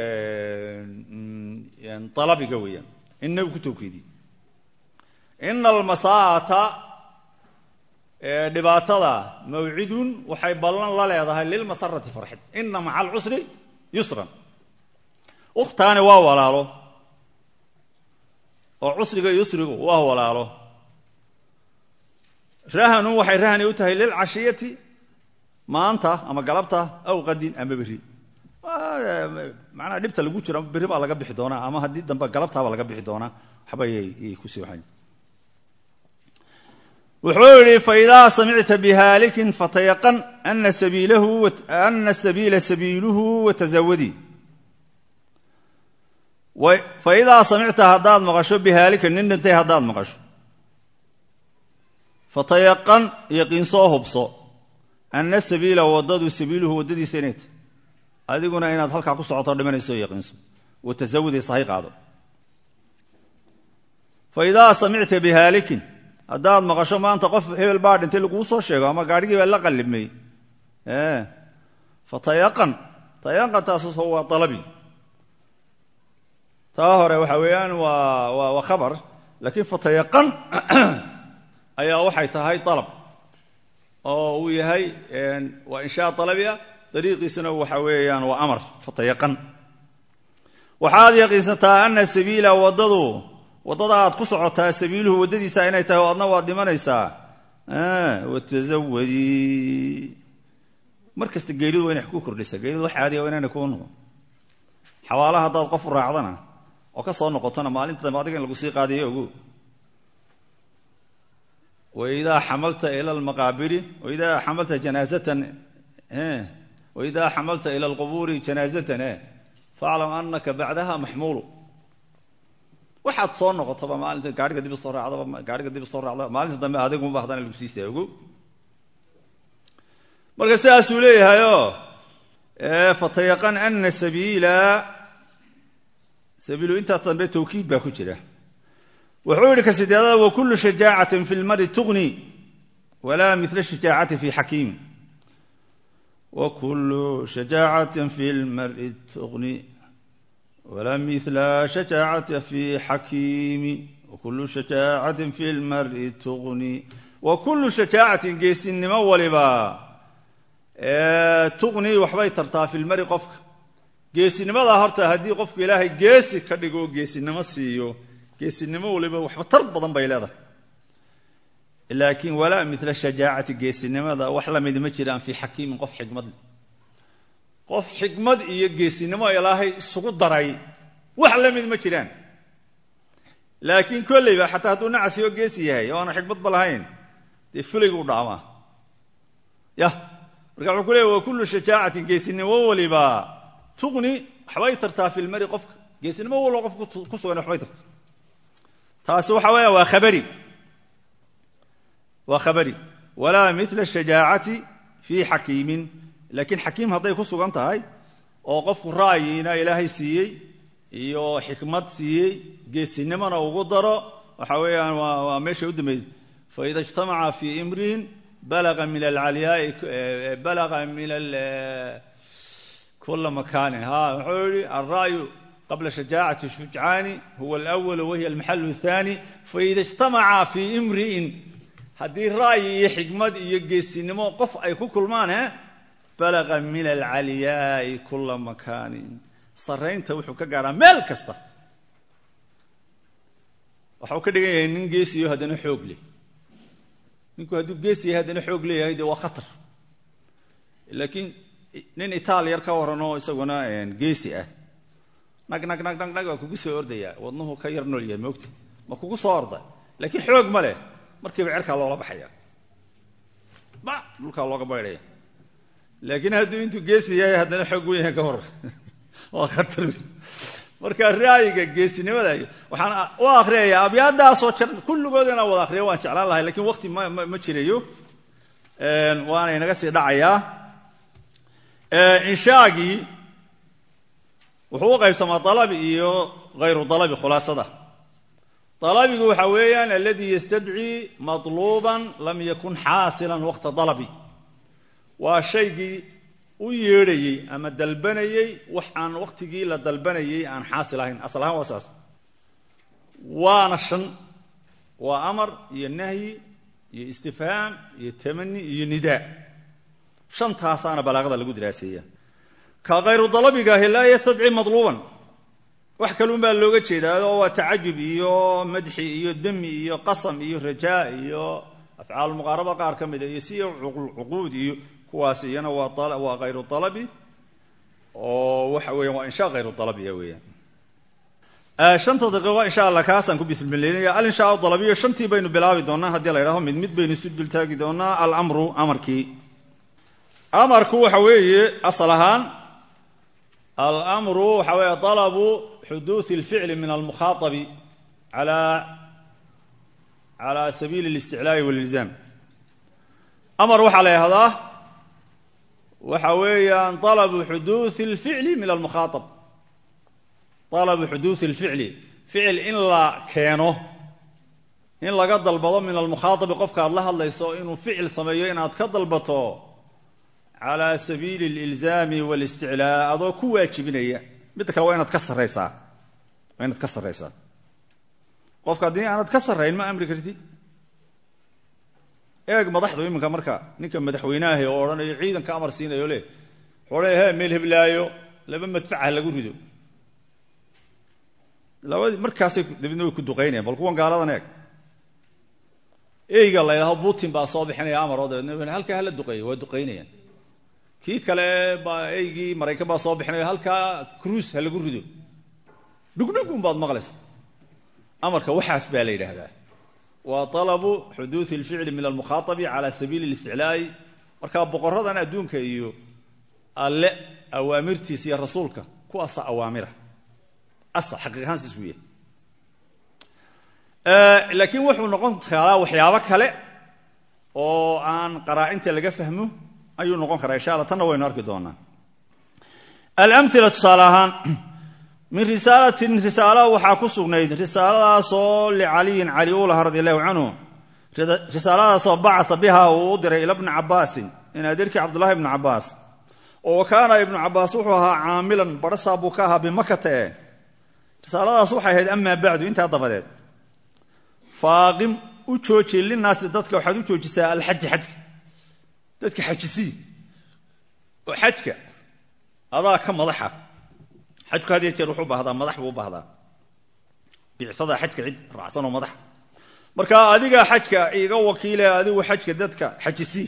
alabiga weeyaan ina uu ku tawkiidiyey ina almasaa'ata dhibaatada mawcidun waxay ballan la leedahay lilmasarati farxid ina maca alcusri yusran ukhtaani waa walaalo oo cusriga yusrigu waa walaalo rahanun waxay rahani u tahay lilcashiyati maanta ama galabta aw qadin ama berri macnaha dhibta lagu jiro berri baa laga bixi doonaa ama haddii dambe galabtaabaa laga bixi doonaa waxba yay kusii waxayn wuxuu yidhi faidaa samicta bihaalikin fatayaqan ana sabiila sabiiluhu watazawadi faidaa samicta haddaad maqasho bihaalikan nin dhintay haddaad maqasho fatayaqan yaqiinsoo hubso ana sabiila waddadu sabiiluhu waddadiisa inay tahy adiguna inaad halkaa ku socoto dhimanayso yaqiinso watazawadi sahay qaado faidaa samicta bihaalikin haddaad maqasho maanta qof hebel baa dhintay laguu soo sheego ama gaadhigii baa la qallimay fatayaqan tayaqantaas waa dalabi taa hore waxa weeyaan waa khabar laakiin fatayaqan ayaa waxay tahay dalab oo uu yahay waa inshaa dalabi ah dariiqiisana waxa weeyaan waa amar fatayaqan waxaad yaqiinsataa ana sabiila waddada aad ku socotaa sabiiluhu waddadiisa inay tahay oo adna waad dhimanaysaa watazawadi mar kasta geeridu waa inay ku kordhisa geeridu wax caadiya waa inayna kuu noqon xawaalaha haddaad qof u raacdana oo ka soo noqotona maalinta dambe adiga in lagu sii qaadayo ogo waidaa xamalta ila almaqaabiri waidaa xamalta janaazatan waidaa xamalta ila alqubuuri janaazatan faclam anaka bacdaha maxmuulu waxaad soo noqotaba maalinta gaadhiga dib usoo raacdaba gaadhiga dib usoo raacdaba maalinta dambe adiguma haddana lagu sii istaago marka sidaasuu leeyahayoo fatayaqan ana sabiilu intaa dambe tawkiid baa ku jira wuxuu yidhi ka sideedada wakulu shajaacatin fi lmari tugni walaa mila shajaacati fi xakiim وكل شجاعة في المرء تغني ولا مثل شجاعة في حكيم وكل شجاعة في المرء تغني وكل شجاعة جيسي نمولبا تغني وحبي ترتا في المرء قفك جيسي نماذا هرتا هدي قفك إلهي جيسي كدقو جيسي نمسيو جيسي نمولبا وحبي تربضا بيلادا لكن ولا مثل شجاعة جيسي نماذا وحلا مدمجران في حكيم قف حكمد قف حكمد إيه جيسي نما إلهي سقط دراي وحلا مدمجران لكن كل حتى هدو نعسي وجيسي هاي وانا حكمد بالهين دي فلقوا دعما رجعوا كله وكل شجاعة جيسي نمولي با تغني حويترتا في المري قفك جيسي نمولي قفك كسونا حويترتا تاسو حوايا وخبري ولا مثل الشجاعة في حكيم لكن حكيم هذا يخصو أنت هاي وقف رأينا إلهي سيي iyo xikmad siiyay geesinimana ugu daro waxa weeyaan waa meesha u dambeeyay fa ida ijtamaca fi imrin balagha min al-aliya balagha min كل مكان حولي الرأي قبل شجاعة الشجعان هو الأول وهي المحل الثاني فإذا اجتمع في امرئ هذه الرأي حكمد يجسنمو قف أي كل مانه بلغ من العلياء كل مكان صرينته وحو كغارا مeel kasta waxuu ka dhigay nin geesiyo hadana xoog leh ninku haduu geesiyo hadana xoog leeyahay waa khatar laakiin nin Italian ka warano isaguna geesi ah nag kugu soo ordaya wadnuhu ka yar nool yahay moogta ma kugu soo orday laakiin xoog ma leh markii cirka loola baxaya ba dhulka looga baydhay laakiin haduu intuu geesi yahay hadana xoog weyn ka hor waa khatar marka raayiga geesinimada waxaan u akhriyaa abyaadaas oo kulligoodna wada akhriyo waan jeclaan lahay laakiin waqti ma jireeyo waana inaga sii dhacayaa inshaagi wuxuu qaybsamaa talabi iyo غير talabi khulaasada talabigu waxa weeyaan alladhi yastad'i matluban lam yakun hasilan waqta talabi waa shaygii u yeedhayay ama dalbanayay wax aan waqtigii la dalbanayay aan xaasil ahayn aslahan wasaas waana shan waa amar iyo nahyi iyo istifhaam iyo tamanni iyo nidaa shantaasana balaaqada lagu diraaseeyaa ka غير talabiga la yastad'i matluban wax kaluun baa looga jeedaa oo waa taajub iyo madxi iyo dami iyo qasam iyo rajaa iyo afcaal muqaraba qaar kamid ah iyo si uquud iyo kuwaas iyana waa غير talabi oo waxa weeyaan waa insha غير talabi weeyaan shanta daqiiqo insha Allah kaasan ku bismillaah al insha talabiyo shantii baynu bilaabi doonaa hadii la yiraahdo mid baynu isu dul taagi doonaa al amru amarku waxa weeye asalahan al amru waxa weeye talabu حدوث الفعل من المخاطب على سبيل الاستعلاء والالزام امر وحا هذا وحويا طلب حدوث الفعل من المخاطب طلب حدوث الفعل فعل ان لا كانه ان لا dalbado من المخاطب qofka Allah hadlayso inuu ficil sameeyo inaad ka dalbato على سبيل الالزام والاستعلاء adoo ku waajibinaya mid kale waa inaad ka sareysaa qofka hadii aanad ka sareyn ma amri kartid eeg madaxdu iminka marka ninka madaxweynaha oo oranayo ciidanka amar siinayo leh xoreeyaha meel heblaayo laba madfac lagu rido labadi markaas dibna ku duqeynayaan bal kuwan gaaladan eega la ilaha Putin baa soo bixinaya amar oo halka la duqeeyo waa duqeynayaan kii kale baa eegii Mareykan baa soo bixinaya halka cruise lagu rido dugdugum baad maqlaysaa amarka waxaas baa la yiraahdaa wa talabu huduth al-fi'l min al-mukhatab ala sabil al-isticlaa'i marka boqoradan adduunka iyo alle awaamirtiisa iyo rasuulka kuwaas awaamira xaqiiqan siswiye laakiin wuxuu noqon karaa waxyaabo kale oo aan qaraa'inta laga fahmo ayuu noqon karaa insha Allah tan waynu arki doonaa al-amthila salahan من رسالة وحا كسغنيد رسالة صول لعلي علي أولها رضي الله عنه رسالة صول بعث بها وودر إلى ابن عباس إن أدرك عبد الله بن عباس oo kaana ibnu cabbaas wuxuu ahaa caamilan barasaa buu ka ahaa bimakata risaaladaas waxay ahayd amaa bacdu intaa dabadeed faaqim u jooji linaasi dadka waxaad u joojisaa alxaji xajka dadka xajisii oo xajka adaa ka madaxa xajku had iyo jeer wuxuu baahdaa madax buu u baahdaa bicsada xajka cid raacsan oo madax marka adiga xajka iga wakiile adigu xajka dadka xajisii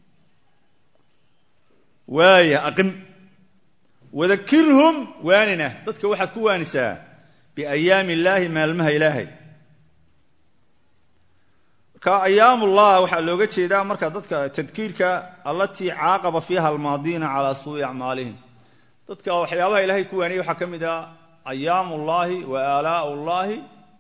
waaya aqim wadakirhum waanina dadka waxaad ku waanisaa biayaami illaahi maalmaha ilaahay marka ayaamullah waxaa looga jeedaa marka dadka tadkiirka allatii caaqaba fiiha almaadiina calaa suu'i acmaalihim dadka waxyaabaha ilaahay ku waaniyay waxaa ka mid ah ayaamullaahi wa aalaa'ullaahi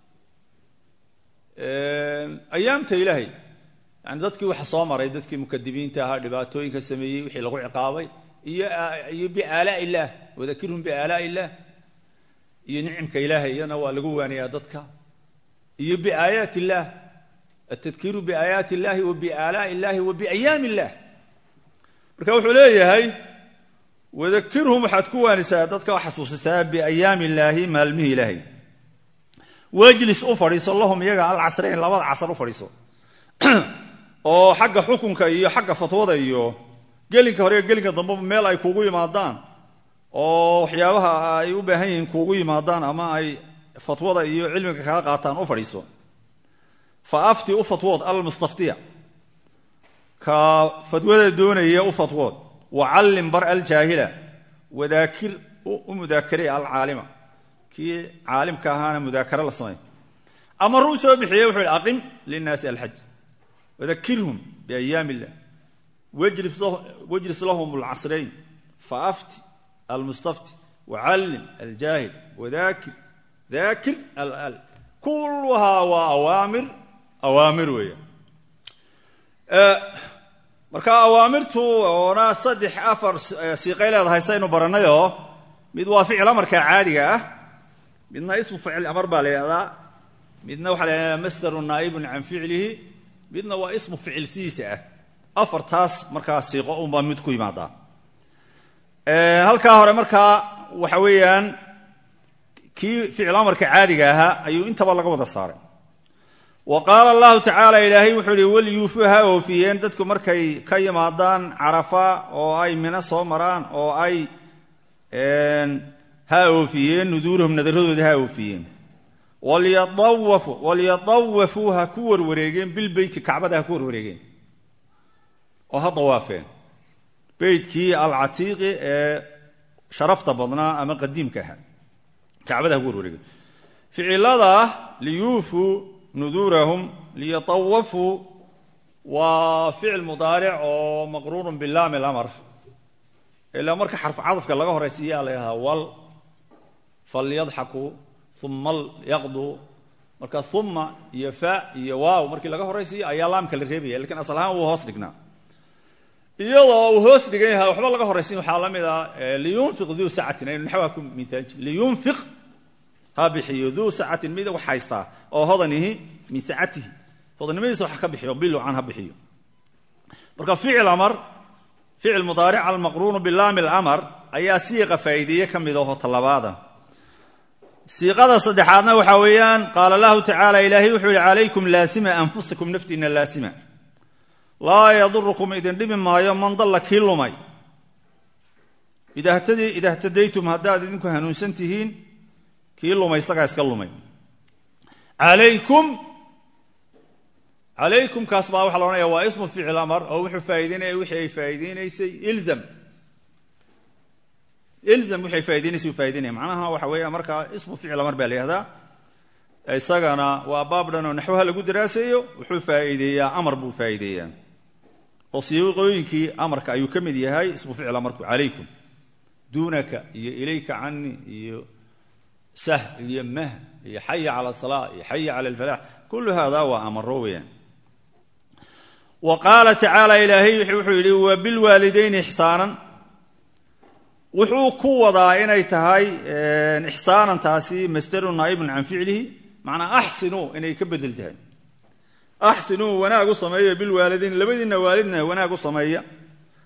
ayaamta ilaahay yani dadkii waxa soo maray dadkii mukadibiinta ahaa dhibaatooyinka sameeyey wixii lagu ciqaabay iyo biaalaa'i illaah wadakirhum biaalaa'i illaah iyo nicimka ilaahay iyana waa lagu waaniyaa dadka iyo biaayaati illaah atadkiiru biaayaati illahi wa biaalaa'i illahi wa biayaami illah marka wuxuu leeyahay wadakirhum waxaad ku waanisaa dadka xasuusisaa biayaami illaahi maalmihii ilaahay wajlis u fadhiiso lahum iyaga alcasrayn labada casar u fadhiiso oo xagga xukunka iyo xagga fatwada iyo gelinka hore iyo gelinka dambeba meel ay kuugu yimaadaan oo waxyaabaha ay u baahan yihiin kuugu yimaadaan ama ay fatwada iyo cilmiga kaga qaataan u fadhiiso fa afti u fatwood almustaftiya ka fatwada doonaya u fatwood wacallim bar aljaahila wadaakir u mudaakarey alcaalima kii caalimka ahaana mudaakaro la samay ama ruu soo bixiyey wuxuu yidhi aqim linnaasi alxaj wadakirhum biayaami illah wajlis lahum alcasrayn faafti almustafti wacallim aljaahil wadaakir daakir al kulluhaa waa awaamir weeya marka awaamirtu oona 3-4 siiqay leedahay saynu barannayoo mid waa ficil amarka caadiga ah midna ismu ficil amar baa la yidhahdaa midna waxaa la yidhahdaa masdarun naa'ibun can ficlihi midna waa ismu ficil sidiisa ah afartaas markaa siiqo unbaa mid ku yimaadaa halkaa hore markaa waxa weeyaan kii ficil amarka caadiga ahaa ayuu intaba laga wada saaray wa qaala allahu tacaala ilaahay wuxuu ihi walyuufuu ha oofiyeen dadku markay ka yimaadaan carafa oo ay mina soo maraan oo ay ha oofiyeen nuduurahum nadaradooda ha oofiyeen walyatawafuu ha ku warwareegeen bilbeyti kacbada ha ku warwareegeen oo ha dawaafeen beytkii alcatiiqi ee sharafta badnaa ama qadiimka ahaa kacbada ha ku warwareegeen ficilada liyuufuu nuduurahum liyatawafuu waa ficil mudaaric oo maqruurun bilaami alamar ilaa marka xarfu cadafka laga horaysiiyaa la yidhahdaa wal falyadxakuu uma yaqduu marka uma iyo fa iyo waaw markii laga horaysiiyo ayaa laamka la reebaya lakin asal ahaan wuu hoos dhignaa iyadoo uu hoos dhigan yahay waxba laga horaysiin waxaa la mid ah liyunfiq duu sacatin aynu naxwaa ku miaalji liyunfiq ha bixiyo duu sacatin mid wax haystaa oo hodanihi min sacatihi hodannimadiisa wax ka bixiyo bilucan ha bixiyo marka ficil mudaaric almaqruunu bilaami alamar ayaa siiqa faa'iideeye ka mid aho talabaada siiqada saddexaadna waxaa weeyaan qaala allahu tacaala ilaahay wuxuu yihi calaykum laasima anfusakum naftiina laasima laa yadurukum idin dhibi maayo man dalla kii lumay ida htadaytum haddaad idinku hanuunsan tihiin kii lumay isagaa iska lumay calaykum kaas baa waxaa la odhanaya waa ismu ficil amar oo wuxuu faa'iideynaya wixii ay faa'iideynaysay ilzam wixii ay faa'iideynaysay uu faa'ideynaya macnaha waxa weeya markaa ismu ficil amar baa la yihahdaa isagana waa baab dhan oo naxwaha lagu daraaseeyo wuxuu faa'iideeyaa amar buu faa'iideeyaa oo siiqooyinkii amarka ayuu ka mid yahay ismu ficil amarku calaykum duunaka iyo ilayka cani iyo sah iyo mah iyo xaya cala asalaa iyo xaya cala alfalax kullu hada waa amaro weeyaan wa qaala tacaala ilaahay wuxuu yidhi wa bilwaalidayni ixsaanan wuxuu ku wadaa inay tahay ixsaanan taasi masdarun naa'ibun can ficlihi macnaa axsinuu inay ka bedel tahay axsinuu wanaag u sameeya bilwaalidayn labadiinna waalidna wanaag u sameeya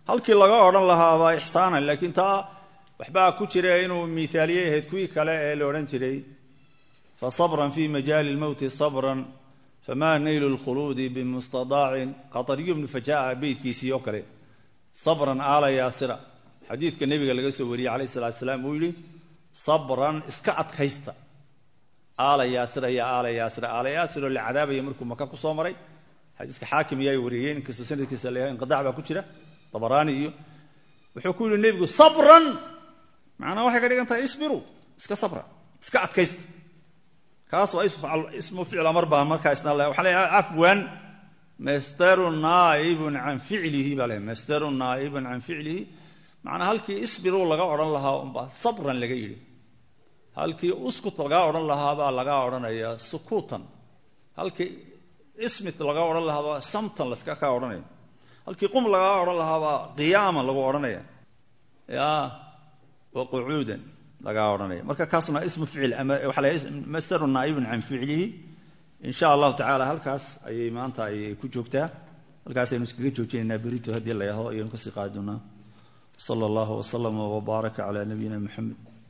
halkii laga odhan lahaaba ixsaanan laakiin taa waxbaa ku jira inuu miaaliye ahayd kuwii kale ee la odhan jiray fasabran fi majaali lmowti sabran famaa naylu lkhuluudi bimustadaacin qatariyu bnu fajaa beydkiisii oo kale sabran aala yaasira xadiidka nebiga laga soo wariyey calayh salatu salaam uu yidhi sabran iska adkaysta aala yaasira iyo aala yaasira aala yaasiroo la cadaabaya markuu maka ku soo maray xadiiska xaakim iyaa wariyeen inkastoo sanadkiisa la yahay inqidaac baa ku jira dabaraani iyo wuxuu ku yidhi nebigu sabran macnaa waxay ka dhigan tahay isbiru iska sabra iska adkaysta kaas waa ismu ficl amar baa markaa isna waxaa leeyahay cafwan masdarun naa'ibun can ficlihi baa leeyahay masdarun naa'ibun can ficlihi macnaa halkii isbiru laga odhan lahaa unbaa sabran laga yidhi halkii uskut lagaa odhan lahaa baa laga odhanaya sukuutan halkii ismit laga odhan lahaa baa samtan laska kaa odhanaya halkii qum lagaa odhan lahaa baa qiyaaman lagu odhanaya ya wa qucuudan lagaa odhanaya marka kaasna ismu ficil ama waxaa la masdarun naa'ibun can ficlihi in sha allahu tacaala halkaas ayay maanta ayay ku joogtaa halkaasaynu iskaga joojinaynaa berito haddii la yahdo ayaynu kasii qaadi doonaa sala allahu wasalama wabaaraka calaa nabiyina moxamed